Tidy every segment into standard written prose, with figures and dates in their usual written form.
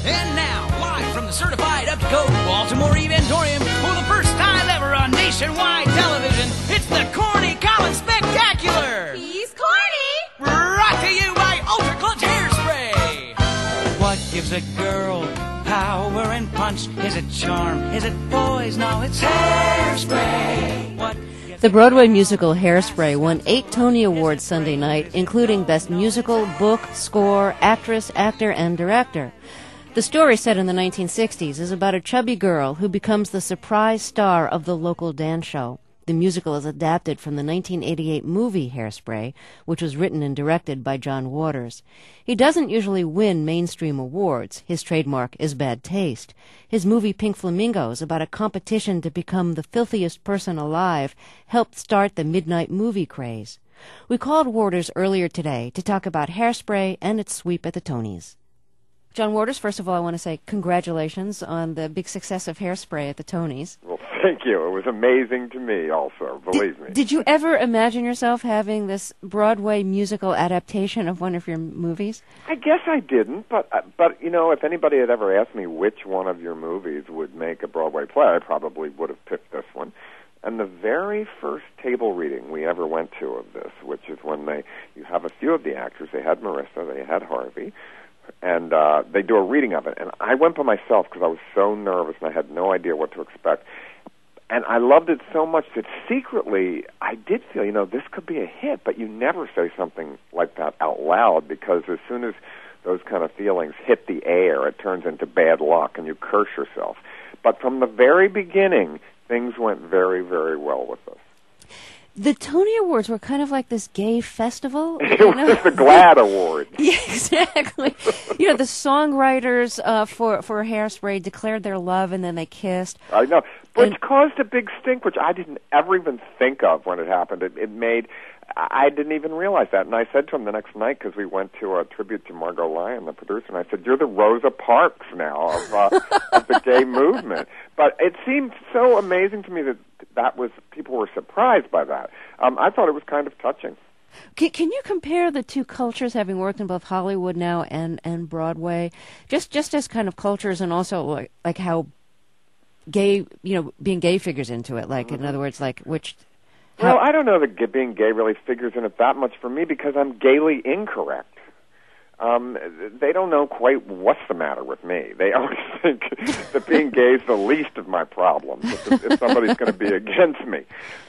And now, live from the certified up-to-code Baltimore Evandorium, for the first time ever on nationwide television, it's the Corny Collins Spectacular! He's corny! Brought to you by Ultra Clutch Hairspray! What gives a girl power and punch? Is it charm? Is it poise? No, it's hairspray! The Broadway musical Hairspray won 8 Tony Awards Sunday night, including Best Musical, Book, Score, Actress, Actor, and Director. The story, set in the 1960s, is about a chubby girl who becomes the surprise star of the local dance show. The musical is adapted from the 1988 movie Hairspray, which was written and directed by John Waters. He doesn't usually win mainstream awards. His trademark is bad taste. His movie Pink Flamingos, about a competition to become the filthiest person alive, helped start the midnight movie craze. We called Waters earlier today to talk about Hairspray and its sweep at the Tonys. John Waters, first of all, I want to say congratulations on the big success of Hairspray at the Tonys. Well, thank you. It was amazing to me also, believe me. Did you ever imagine yourself having this Broadway musical adaptation of one of your movies? I guess I didn't, but you know, if anybody had ever asked me which one of your movies would make a Broadway play, I probably would have picked this one. And the very first table reading we ever went to of this, which is when you have a few of the actors, they had Marissa, they had Harvey, and they do a reading of it. And I went by myself because I was so nervous and I had no idea what to expect. And I loved it so much that secretly I did feel, you know, this could be a hit, but you never say something like that out loud, because as soon as those kind of feelings hit the air, it turns into bad luck and you curse yourself. But from the very beginning, things went very, very well with us. The Tony Awards were kind of like this gay festival. It was the GLAAD Award. Yeah, exactly. You know, the songwriters for Hairspray declared their love and then they kissed. I know, which caused a big stink, which I didn't ever even think of when it happened. I didn't even realize that. And I said to him the next night, because we went to a tribute to Margot Lyon, the producer, and I said, "You're the Rosa Parks now of the gay movement." But it seemed so amazing to me that people were surprised by that. I thought it was kind of touching. Can you compare the two cultures, having worked in both Hollywood now and Broadway, just as kind of cultures, and also like how gay, you know, being gay figures into it? Like, in other words, like which... Well, I don't know that being gay really figures in it that much for me, because I'm gaily incorrect. They don't know quite what's the matter with me. They always think that being gay is the least of my problems, if somebody's going to be against me.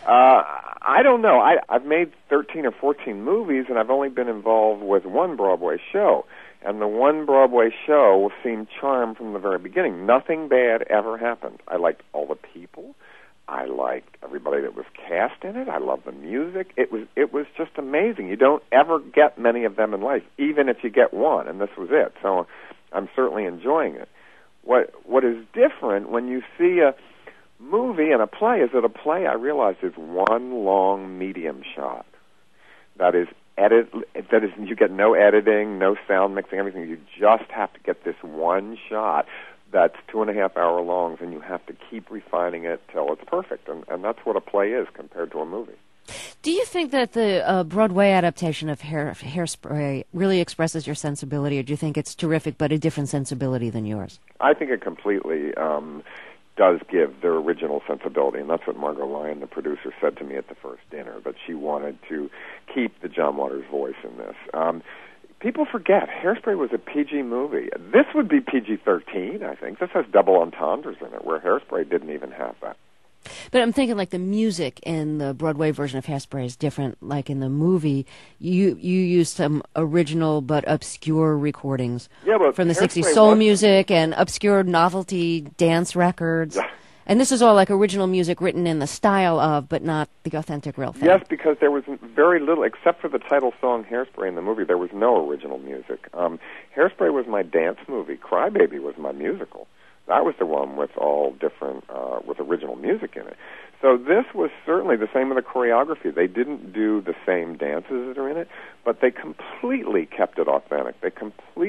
I don't know. I've made 13 or 14 movies, and I've only been involved with one Broadway show. And the one Broadway show seemed charmed from the very beginning. Nothing bad ever happened. I liked all the people. I liked everybody that was cast in it. I loved the music. It was just amazing. You don't ever get many of them in life, even if you get one, and this was it. So I'm certainly enjoying it. What is different when you see a movie and a play is that a play, I realize, is one long medium shot. That is you get no editing, no sound mixing, everything. You just have to get this one shot that's 2.5 hour longs, and you have to keep refining it till it's perfect, and that's what a play is compared to a movie. Do you think that the Broadway adaptation of Hairspray really expresses your sensibility, or do you think it's terrific but a different sensibility than yours? I think it completely does give their original sensibility, and that's what Margot Lyon, the producer, said to me at the first dinner, that she wanted to keep the John Waters voice in this. People forget, Hairspray was a PG movie. This would be PG-13, I think. This has double entendres in it, where Hairspray didn't even have that. But I'm thinking like the music in the Broadway version of Hairspray is different. Like in the movie, you used some original but obscure recordings from the 60s, soul music and obscure novelty dance records. Yeah. And this is all like original music written in the style of, but not the authentic real thing. Yes, because there was very little, except for the title song Hairspray in the movie, there was no original music. Hairspray was my dance movie. Cry Baby was my musical. That was the one with all different, with original music in it. So this was certainly the same with the choreography. They didn't do the same dances that are in it, but they completely kept it authentic. They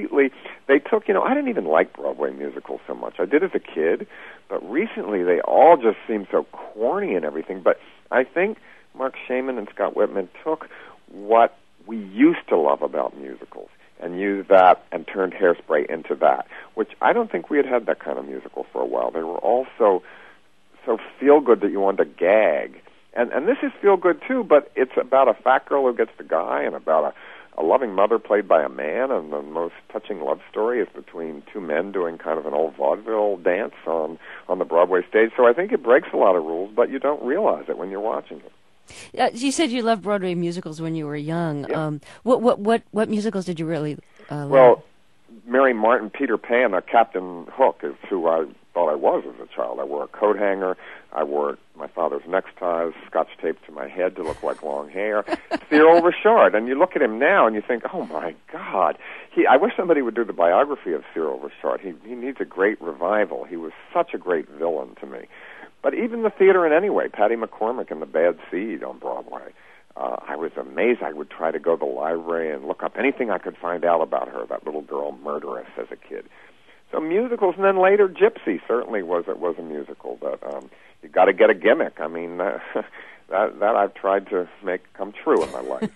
took, you know, I didn't even like Broadway musicals so much. I did as a kid, but recently they all just seem so corny and everything. But I think Mark Shaman and Scott Whitman took what we used to love about musicals and used that and turned Hairspray into that, which I don't think we had that kind of musical for a while. They were all so feel-good that you wanted to gag. And this is feel-good, too, but it's about a fat girl who gets the guy and about a loving mother played by a man, and the most touching love story is between two men doing kind of an old vaudeville dance on the Broadway stage. So I think it breaks a lot of rules, but you don't realize it when you're watching it. You said you loved Broadway musicals when you were young. Yeah. What musicals did you really love? Well, Mary Martin, Peter Pan, Captain Hook is who I thought I was as a child. I wore a coat hanger. I wore my father's neckties, scotch taped to my head to look like long hair. Cyril Richard, and you look at him now and you think, oh my God. I wish somebody would do the biography of Cyril Richard. He needs a great revival. He was such a great villain to me. But even the theater in any way, Patty McCormick and The Bad Seed on Broadway, I was amazed. I would try to go to the library and look up anything I could find out about her, that little girl murderess as a kid. So musicals, and then later Gypsy certainly was a musical that you got to get a gimmick. I mean, that I've tried to make come true in my life.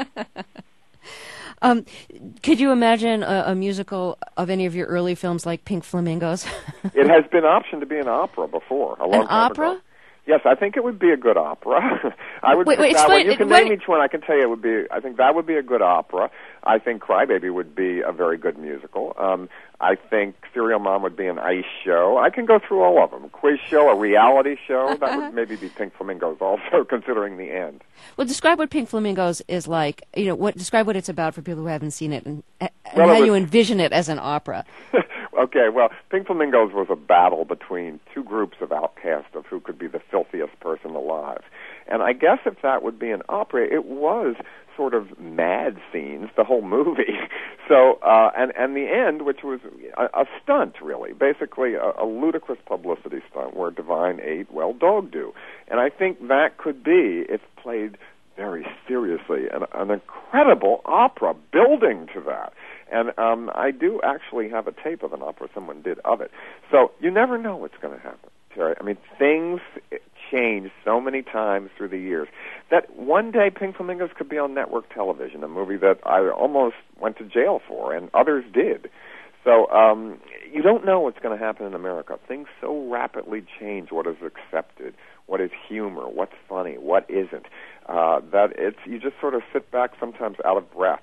Could you imagine a musical of any of your early films like Pink Flamingos? It has been optioned to be an opera before, a long time opera? ago. Yes, I think it would be a good opera. I would wait, pick that explain, one. You can name each one. I can tell you it would be. I think that would be a good opera. I think Crybaby would be a very good musical. I think Serial Mom would be an ice show. I can go through all of them. A quiz show, a reality show. That would maybe be Pink Flamingos also, considering the end. Well, describe what Pink Flamingos is like. Describe what it's about for people who haven't seen it, and Well, how you envision it as an opera. Okay, well, Pink Flamingos was a battle between two groups of outcasts of who could be the filthiest person alive. And I guess if that would be an opera, it was sort of mad scenes, the whole movie. So, and the end, which was a stunt, really, basically a ludicrous publicity stunt where Divine ate, well, dog do. And I think that could be, if played very seriously, an incredible opera building to that. And I do actually have a tape of an opera someone did of it. So you never know what's going to happen, Terry. I mean, things change so many times through the years that one day Pink Flamingos could be on network television, a movie that I almost went to jail for, and others did. So you don't know what's going to happen in America. Things so rapidly change what is accepted, what is humor, what's funny, what isn't, that you just sort of sit back sometimes out of breath.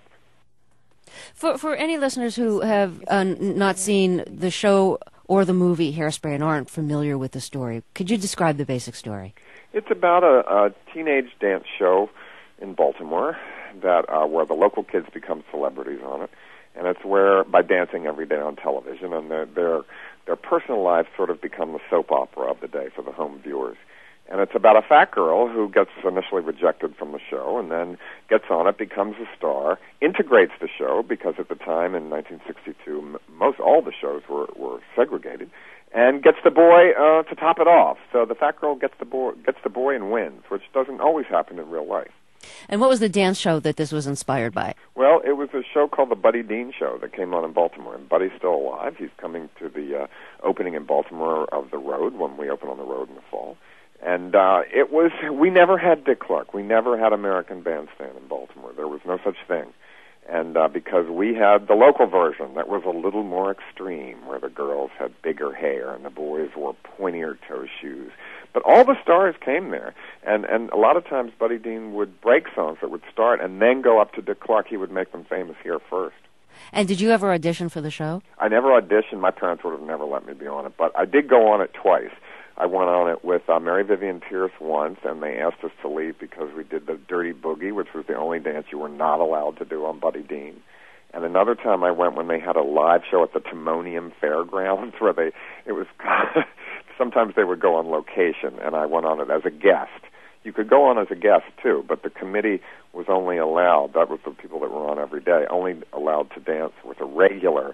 For any listeners who have not seen the show or the movie Hairspray and aren't familiar with the story, could you describe the basic story? It's about a teenage dance show in Baltimore that where the local kids become celebrities on it, and it's where by dancing every day on television, and their personal lives sort of become the soap opera of the day for the home viewers. And it's about a fat girl who gets initially rejected from the show and then gets on it, becomes a star, integrates the show, because at the time in 1962, most all the shows were segregated, and gets the boy to top it off. So the fat girl gets the boy and wins, which doesn't always happen in real life. And what was the dance show that this was inspired by? Well, it was a show called the Buddy Dean Show that came on in Baltimore. And Buddy's still alive. He's coming to the opening in Baltimore of The Road when we open on The Road in the fall. And we never had Dick Clark. We never had American Bandstand in Baltimore. There was no such thing. And because we had the local version that was a little more extreme, where the girls had bigger hair and the boys wore pointier toe shoes. But all the stars came there. And a lot of times Buddy Dean would break songs that would start and then go up to Dick Clark. He would make them famous here first. And did you ever audition for the show? I never auditioned. My parents would have never let me be on it. But I did go on it twice. I went on it with Mary Vivian Pierce once, and they asked us to leave because we did the Dirty Boogie, which was the only dance you were not allowed to do on Buddy Dean. And another time I went when they had a live show at the Timonium Fairgrounds, where it was sometimes they would go on location, and I went on it as a guest. You could go on as a guest too, but the committee was only allowed, that was the people that were on every day, only allowed to dance with a regular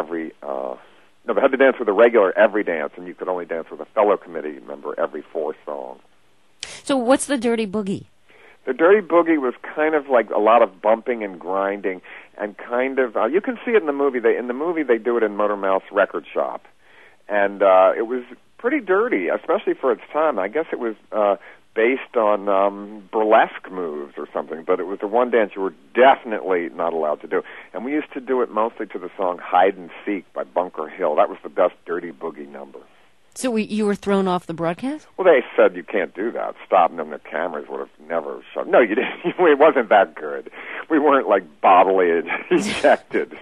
they had to dance with a regular every dance, and you could only dance with a fellow committee member every 4 songs. So what's the Dirty Boogie? The Dirty Boogie was kind of like a lot of bumping and grinding, and kind of, you can see it in the movie. In the movie, they do it in Motor Mouth's record shop. And it was pretty dirty, especially for its time. I guess it was based on burlesque moves or something, but it was the one dance you were definitely not allowed to do. And we used to do it mostly to the song Hide and Seek by Bunker Hill. That was the best dirty boogie number. So you were thrown off the broadcast? Well, they said you can't do that. Stop them. The cameras would have never shut. No, you didn't. It wasn't that good. We weren't like bodily ejected.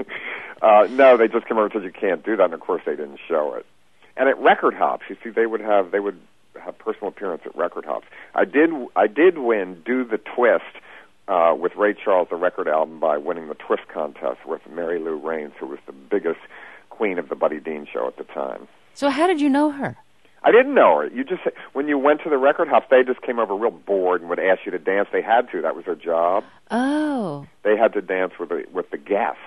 No, they just came over and said you can't do that, and of course they didn't show it. And at record hops, you see, they would have personal appearance at record hops. I did win Do the Twist with Ray Charles, the record album, by winning the Twist contest with Mary Lou Raines, who was the biggest queen of the Buddy Dean show at the time. So how did you know her? I didn't know her. You just, when you went to the record hops, they just came over real bored and would ask you to dance. They had to. That was their job. Oh. They had to dance with the guests.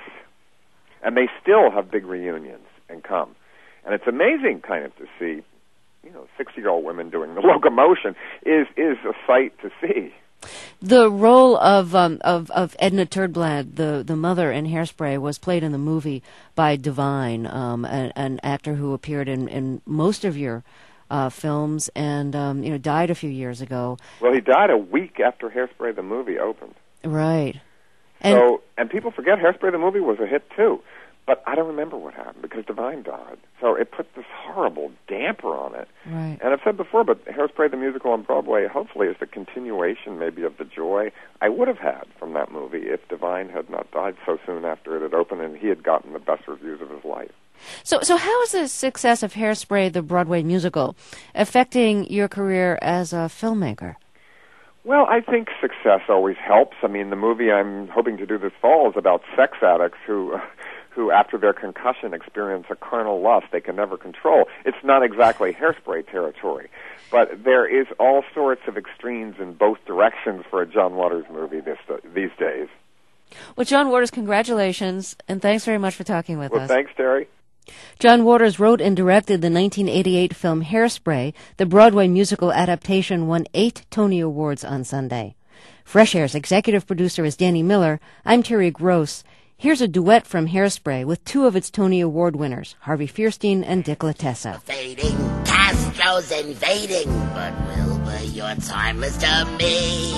And they still have big reunions and come. And it's amazing kind of to see, 60-year-old women doing the locomotion is a sight to see. The role of Edna Turdblad, the mother in Hairspray, was played in the movie by Divine, an actor who appeared in most of your films and died a few years ago. Well, he died a week after Hairspray the movie opened. Right. And people forget Hairspray the movie was a hit too. But I don't remember what happened because Divine died. So it put this horrible damper on it. Right. And I've said before, but Hairspray the musical on Broadway hopefully is the continuation maybe of the joy I would have had from that movie if Divine had not died so soon after it had opened and he had gotten the best reviews of his life. So how is the success of Hairspray, the Broadway musical, affecting your career as a filmmaker? Well, I think success always helps. I mean, the movie I'm hoping to do this fall is about sex addicts who after their concussion experience a carnal lust they can never control. It's not exactly Hairspray territory, but there is all sorts of extremes in both directions for a John Waters movie these days. Well, John Waters, congratulations, and thanks very much for talking with us. Well, thanks, Terry. John Waters wrote and directed the 1988 film Hairspray. The Broadway musical adaptation won 8 Tony Awards on Sunday. Fresh Air's executive producer is Danny Miller. I'm Terry Gross. Here's a duet from Hairspray with 2 of its Tony Award winners, Harvey Fierstein and Dick Latessa. Fading, Castro's invading, but Wilbur, you're timeless to me.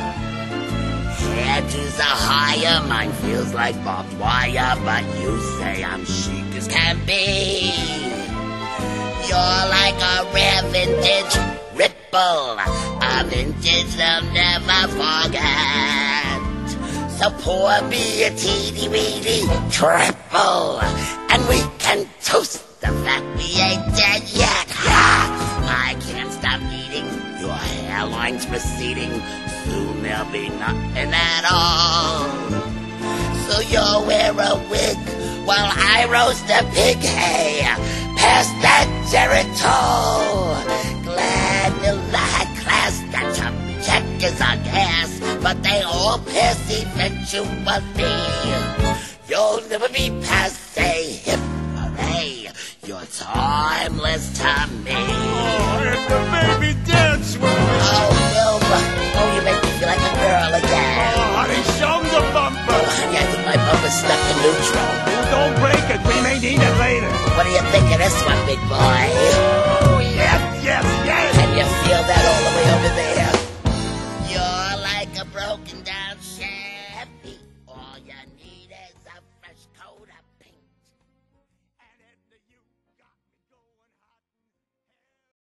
Hair to the higher, mine feels like barbed wire, but you say I'm chic as can be. You're like a rare vintage ripple, a vintage they'll never forget. So pour me a teeny-weeny triple, and we can toast the fact we ain't dead yet. I can't stop eating, your hairline's receding, soon there'll be nothing at all. So you'll wear a wig while I roast a pig. Hey, pass that Geritol. Glad the high class got some checkers on gas, but they all pass eventually. You'll never be passé, hip hooray, you're timeless to me. Oh, and the baby dance with me. Oh, Wilbur, oh, you make me feel like a girl again. Oh, honey, show 'em the bumper. Oh, honey, I think my bumper's stuck in neutral. Oh, don't break it, we may need it later. What do you think of this one, big boy? Oh, yes, yes, yes. Can you feel that all the way over there?